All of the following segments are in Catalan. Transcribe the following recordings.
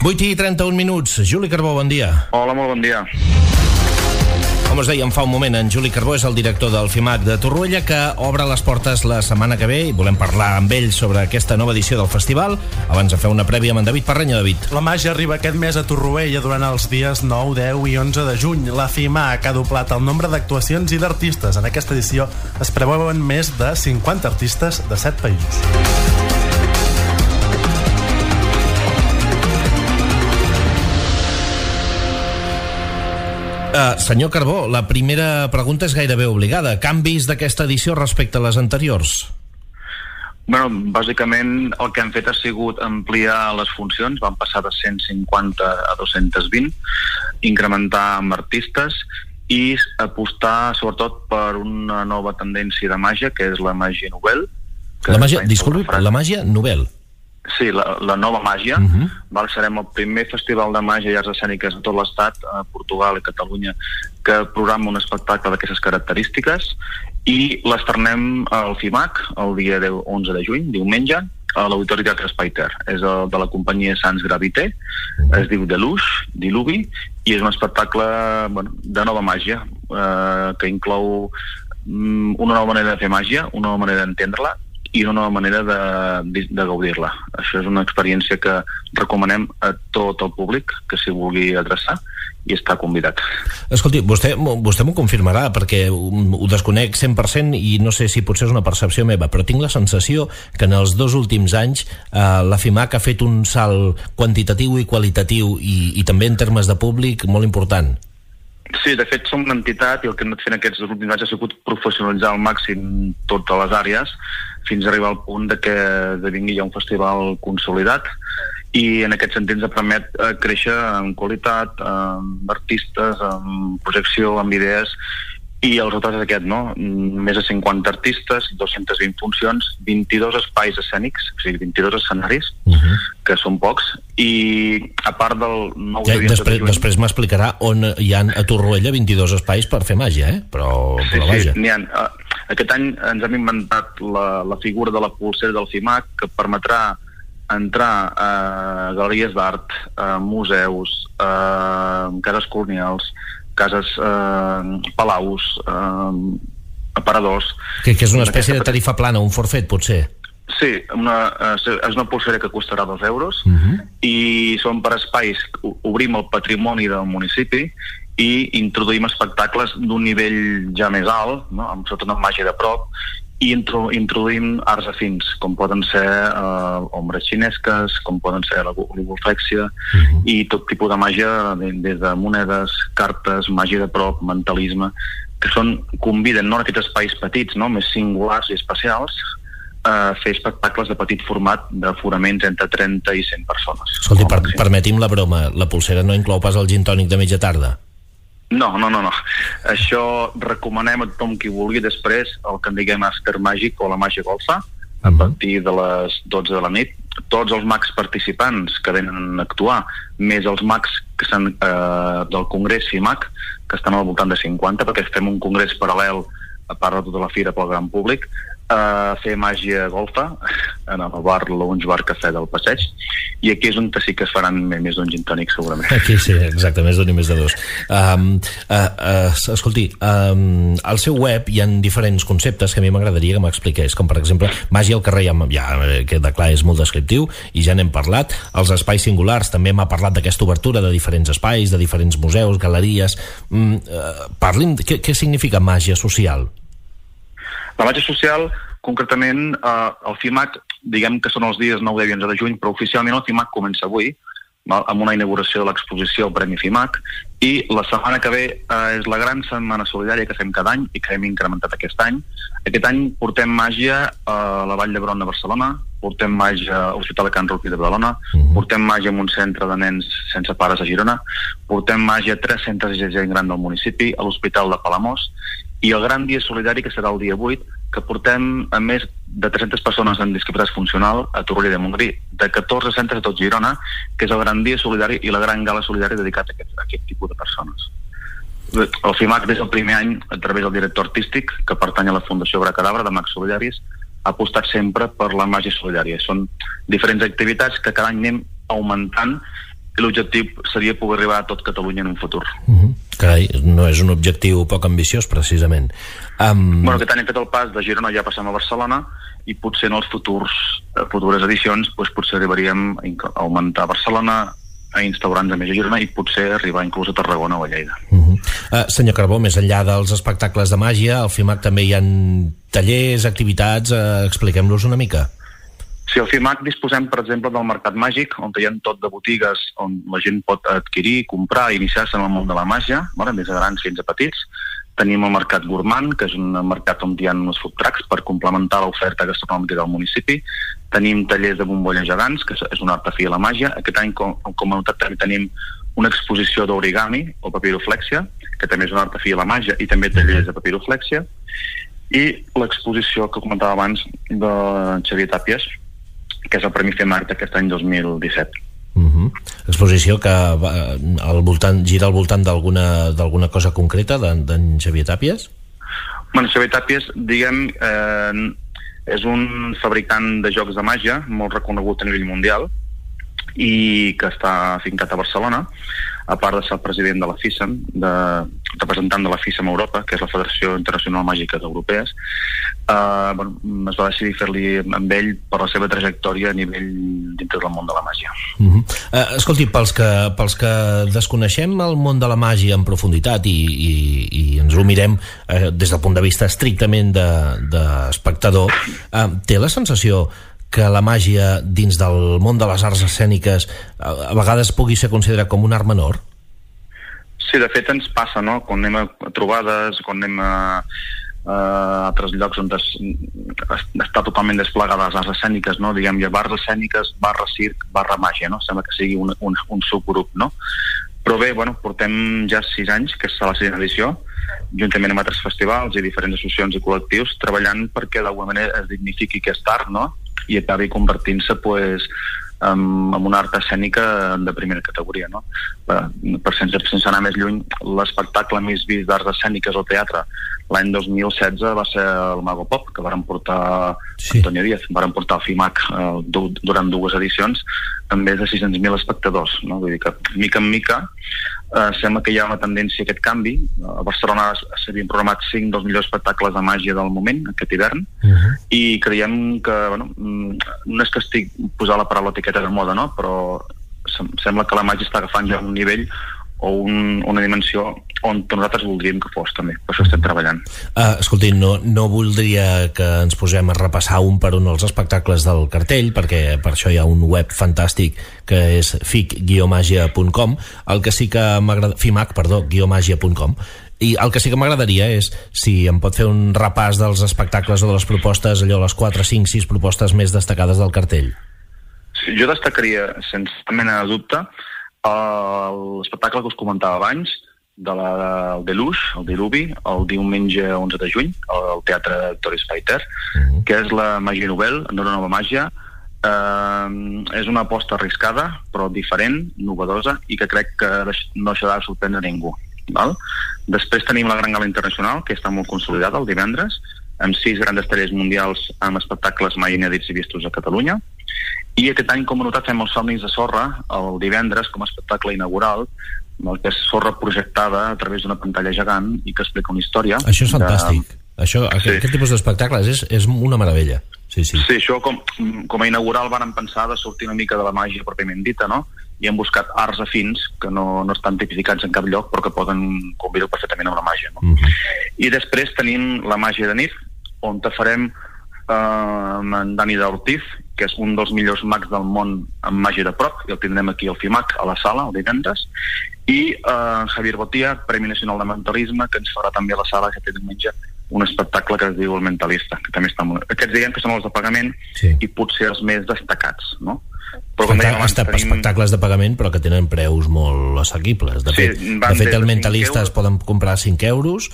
8:31. Juli Carbó, bon dia. Hola, molt bon dia. Com us dèiem fa un moment, en Juli Carbó és el director del FIMAC de Torroella, que obre les portes la setmana que ve i volem parlar amb ell sobre aquesta nova edició del festival. Abans de fer una prèvia amb en David Parrenya. David. La màgia arriba aquest mes a Torroella durant els dies 9, 10 i 11 de juny. La FIMAC ha doblat el nombre d'actuacions i d'artistes. En aquesta edició es preveuen més de 50 artistes de 7 països. Senyor Carbó, la primera pregunta és gairebé obligada. Canvis d'aquesta edició respecte a les anteriors? Bueno, bàsicament el que hem fet ha sigut ampliar les funcions, van passar de 150 a 220, incrementar amb artistes i apostar sobretot per una nova tendència de màgia, que és la màgia novel. Disculpi, la màgia novel? Sí, la nova màgia. Serem el primer festival de màgia i arts escèniques a tot l'estat, a Portugal i Catalunya, que programa un espectacle d'aquestes característiques i l'esternem al FIMAC el dia 11 de juny, diumenge, a l'Auditori Teatre Espai Ter. És el de la companyia Sans Gravité, es diu Diluvi, i és un espectacle de nova màgia, que inclou una nova manera de fer màgia, una nova manera d'entendre-la i una nova manera de gaudir-la. Això és una experiència que recomanem a tot el públic que s'hi vulgui adreçar i està convidat. Escolti, vostè m'ho confirmarà, perquè ho desconec 100% i no sé si potser és una percepció meva, però tinc la sensació que en els 2 últims anys la FIMAC ha fet un salt quantitatiu i qualitatiu i també en termes de públic molt important. Sí, de fet som una entitat i el que hem anat fent aquests 2 últims anys ha sigut professionalitzar al màxim totes les àrees fins a arribar al punt de que vingui ja un festival consolidat i en aquest sentit ens permet créixer en qualitat, amb artistes, amb projecció, amb idees, i el resultat és aquest, no? Més de 50 artistes, 220 funcions, 22 espais escènics, o sigui, 22 escenaris, que són pocs, i a part del 9 de juny... Després m'explicarà on hi ha a Torroella 22 espais per fer màgia, però vaja. Sí, n'hi ha. Aquest any ens hem inventat la figura de la pulsera del FIMAC, que permetrà entrar a galeries d'art, a museus, a cases colonials, cases, palaus, aparadors... Que és una espècie de tarifa plana, un forfet, potser? Sí, és una pulsera que costarà 2 euros i són per espais, obrim el patrimoni del municipi i introduïm espectacles d'un nivell ja més alt, no? Sobretot amb màgia de prop, i introduïm arts afins, com poden ser ombres xinesques, com poden ser la logoflèxia, i tot tipus de màgia, des de monedes, cartes, màgia de prop, mentalisme, que conviden no, en aquests espais petits, no, més singulars i especials, a fer espectacles de petit format d'aforaments entre 30 i 100 persones. Escolti, permeti'm la broma, la pulsera no inclou pas el gin tònic de mitja tarda? No. Això recomanem a tothom qui vulgui després el que en diguem after màgic o la màgia golfa a partir de les 12 de la nit. Tots els mags participants que venen a actuar, més els mags que estan del Congrés FIMAC, que estan al voltant de 50, perquè fem un congrés paral·lel a part de tota la fira pel gran públic, a fer màgia golfa en el bar Lounge Bar Cafè del Passeig, i aquí és on sí que es faran més d'un gin tònic segurament. Aquí sí, exacte, més d'un i més de 2. Escolti, al seu web hi ha diferents conceptes que a mi m'agradaria que m'expliqués, com per exemple màgia al carrer, ja queda clar, és molt descriptiu i ja n'hem parlat. Els espais singulars, també m'ha parlat d'aquesta obertura de diferents espais, de diferents museus, galeries. Parli'm, què significa màgia social? La màgia social, concretament, el FIMAC, diguem que són els dies 9, 10 i 11 de juny, però oficialment el FIMAC comença avui, amb una inauguració de l'exposició Premi FIMAC, i la setmana que ve és la gran setmana solidària que fem cada any i que hem incrementat aquest any. Aquest any portem màgia a la Vall d'Hebron de Barcelona, portem màgia a l'Hospital de Can Ruti de Badalona, portem màgia en un centre de nens sense pares a Girona, portem màgia a 3 centres de gent gran del municipi, a l'Hospital de Palamós, i el gran dia solidari, que serà el dia 8, que portem a més de 300 persones amb discapacitat funcional a Torroella de Montgrí, de 14 centres a tot Girona, que és el gran dia solidari i la gran gala solidària dedicat a aquest tipus de persones. El FIMAC, des del primer any, a través del director artístic, que pertany a la Fundació Abracadabra, de Mags Solidaris, ha apostat sempre per la màgia solidària. Són diferents activitats que cada any anem augmentant i l'objectiu seria poder arribar a tot Catalunya en un futur. Carai, no és un objectiu poc ambiciós, precisament. Bueno, aquest any hem fet el pas de Girona, ja passem a Barcelona, i potser en les futures edicions potser arribaríem a augmentar Barcelona, a instaurar-nos a més a Girona i potser arribar inclús a Tarragona o a Lleida. Senyor Carbó, més enllà dels espectacles de màgia, al FIMAC també hi ha tallers, activitats, expliquem-los una mica. Sí, al FIMAC disposem, per exemple, del Mercat Màgic, on hi ha tot de botigues on la gent pot adquirir, comprar i iniciar-se en el món de la màgia, des de grans fins a petits. Tenim el Mercat Gourmand, que és un mercat on hi ha uns food trucks per complementar l'oferta gastronòmica del municipi. Tenim tallers de bombolles gegants, que és un art afí a la màgia. Aquest any, com a novetat, també tenim una exposició d'origami o papiroflèxia, que també és un art afí a la màgia, i també tallers de papiroflèxia. I l'exposició que comentava abans de Xavier Tàpies, que és el Premi FIMAC d'aquest any 2017. Exposició que gira al voltant d'alguna cosa concreta d'en Xavier Tàpies? Bueno, Xavier Tàpies, diguem, és un fabricant de jocs de màgia molt reconegut a nivell mundial i que està afincat a Barcelona, a part de ser el president de la FISAM, representant de la FISAM Europa, que és la Federació Internacional Màgica d'Europees. Es va decidir fer-li amb ell per la seva trajectòria a nivell dintre del món de la màgia. Escolti, pels que desconeixem el món de la màgia en profunditat i ens ho mirem des del punt de vista estrictament d'espectador, té la sensació que la màgia dins del món de les arts escèniques a vegades pugui ser considerat com un art menor? Sí, de fet ens passa, no? Quan anem a trobades, quan anem a altres llocs on està totalment desplegada les arts escèniques, no? Diguem, hi ha bars escèniques, barra circ, barra màgia, no? Sembla que sigui un subgrup, no? Però bé, portem ja 6 anys, que és la 6ª edició, juntament amb altres festivals i diferents associacions i col·lectius, treballant perquè d'alguna manera es dignifiqui aquest art, no? I acabi convertint-se en una art escènica de primera categoria, no? Sense anar més lluny, l'espectacle més vist d'arts escèniques al teatre l'any 2016 va ser el Mago Pop, que varen portar Antonio Díaz, varen portar el FIMAC durant 2 edicions amb més de 600.000 espectadors, no? Vull dir que mica en mica sembla que hi ha una tendència a aquest canvi. A Barcelona s'havien programat 5 dels millors espectacles de màgia del moment aquest hivern, i creiem que, no és que estic posant la paraula etiqueta de moda, no? Però sembla que la màgia està agafant ja un nivell o una dimensió on nosaltres voldríem que fos també, per això estem treballant. Escolti, no voldria que ens posem a repassar un per un els espectacles del cartell, perquè per això hi ha un web fantàstic que és fic-magia.com, el que sí que m'agrada, fimac-magia.com, i el que sí que m'agradaria és si em pot fer un repàs dels espectacles o de les propostes, allò, les 4, 5, 6 propostes més destacades del cartell. Sí, jo destacaria, sense mena de dubte, l'espectacle que us comentava abans, del Deluxe, el Diluvi, el diumenge 11 de juny, al Teatre Victoria Spiter, que és la Màgia Novel, una nova màgia. És una aposta arriscada, però diferent, novedosa, i que crec que no deixarà de sorprendre ningú. Després tenim la Gran Gala Internacional, que està molt consolidada el divendres, amb 6 grans tallers mundials amb espectacles mai inèdits i vistos a Catalunya. I aquest any, com a notat, fem els Somnis de Sorra el divendres com a espectacle inaugural, que és sorra projectada a través d'una pantalla gegant i que explica una història. Això és fantàstic. Aquest tipus d'espectacles és una meravella. Sí, això com a inaugural varen pensar de sortir una mica de la màgia pròpiament dita, no? I hem buscat arts afins que no estan tipificats en cap lloc però que poden conviure perfectament amb la màgia, no? I després tenim la Màgia de Nif, on farem amb en Dani d'Ortiz, que és un dels millors mags del món en màgia de prop, i el tindrem aquí al FIMAC a la sala el divendres, i Javier Botia, Premi Nacional de Mentalisme, que ens farà també a la sala aquest diumenge un espectacle que es diu El Mentalista, que també està molt... Aquests diguem que són els de pagament i potser els més destacats, no? Però com dèiem abans, espectacles de pagament però que tenen preus molt assequibles. De fet el Mentalista es poden comprar a 5 euros,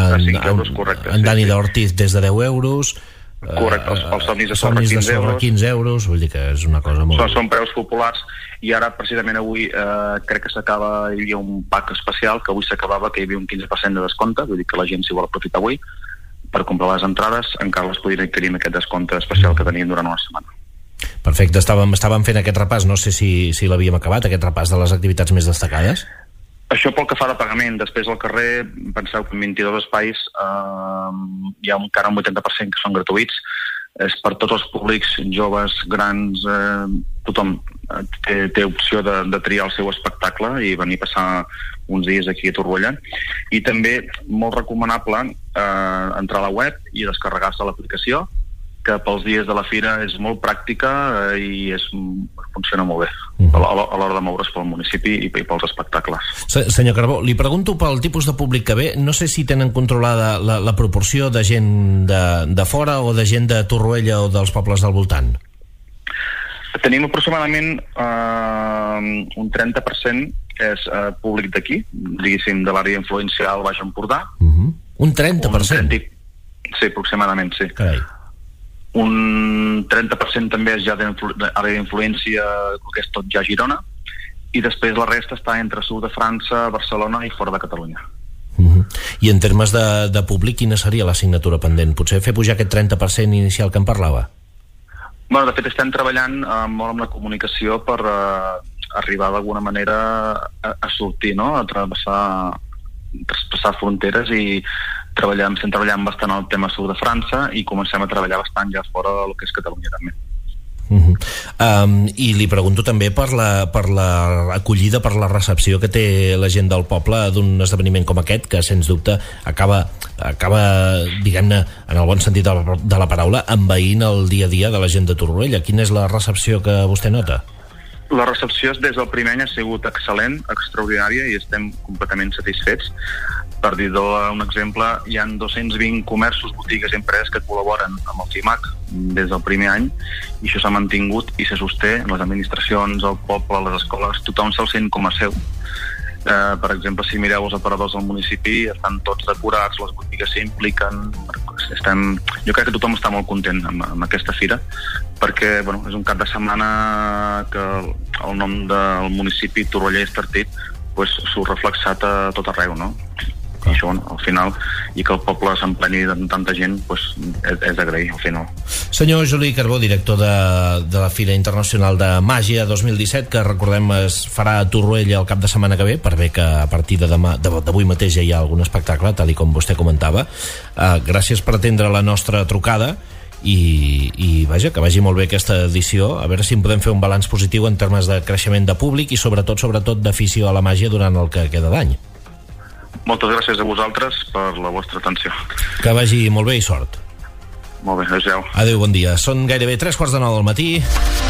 en Dani d'Ortiz des de 10 euros, correcte, els Somnis de Sorra 15 euros, vull dir que és una cosa molt... Són preus populars, i ara precisament avui crec que s'acaba, hi havia un pack especial que avui s'acabava, que hi havia un 15% de descompte, vull dir que la gent si vol aprofitar avui per comprar les entrades encara les podrien adquirir amb aquest descompte especial que tenim durant una setmana. Perfecte, estàvem fent aquest repàs, no sé si l'havíem acabat, aquest repàs de les activitats més destacades. Això pel que fa de pagament. Després al carrer, penseu que en 22 espais hi ha encara un 80% que són gratuïts. És per tots els públics, joves, grans, tothom té opció de triar el seu espectacle i venir a passar uns dies aquí a Torroella. I també molt recomanable entrar a la web i descarregar-se l'aplicació, que pels dies de la fira és molt pràctica i funciona molt bé a l'hora de moure's pel municipi i pels espectacles. Senyor Carbó, li pregunto pel tipus de públic que ve. No sé si tenen controlada la proporció de gent de fora o de gent de Torroella o dels pobles del voltant. Tenim aproximadament un 30% que és públic d'aquí, diguéssim, de l'àrea d'influència al Baix Empordà. Un 30%? Sí, aproximadament, sí. Carai. Un 30% també és ja d'àrea d'influència, que és tot ja Girona, i després la resta està entre sud de França, Barcelona i fora de Catalunya. I en termes de públic, quina seria l'assignatura pendent? Potser fer pujar aquest 30% inicial que em parlava? Bueno, de fet estem treballant molt amb la comunicació per arribar d'alguna manera a sortir, no? A traspassar fronteres i estem treballant bastant el tema sud de França i comencem a treballar bastant ja fora del que és Catalunya també. I li pregunto també per l'acollida, per la recepció que té la gent del poble d'un esdeveniment com aquest, que sens dubte acaba diguem-ne, en el bon sentit de la paraula, envaint el dia a dia de la gent de Torroella. Quina és la recepció que vostè nota? La recepció des del primer any ha sigut excel·lent, extraordinària, i estem completament satisfets. Per dir-ho un exemple, hi ha 220 comerços, botigues i empreses que col·laboren amb el CIMAC des del primer any, i això s'ha mantingut i se sosté. Les administracions, el poble, les escoles, tothom se'l sent com a seu. Per exemple, si mireu els aparadors del municipi, estan tots decorats, les botigues s'impliquen. Jo crec que tothom està molt content amb aquesta fira, perquè és un cap de setmana que el nom del municipi Torroella i Estartit surt reflexat a tot arreu, no? I això, al final, i que el poble s'empleni de tanta gent, és d'agrair, al final. Senyor Juli Carbó, director de la Fira Internacional de Màgia 2017, que recordem es farà a Torroella el cap de setmana que ve, per bé que a partir d'avui mateix ja hi ha algun espectacle, tal com vostè comentava. Gràcies per atendre la nostra trucada i vaja, que vagi molt bé aquesta edició, a veure si en podem fer un balanç positiu en termes de creixement de públic i sobretot d'afició a la màgia durant el que queda d'any. Moltes gràcies a vosaltres per la vostra atenció. Que vagi molt bé i sort. Molt bé, adéu. Adéu, bon dia. Són gairebé 3:45 del matí.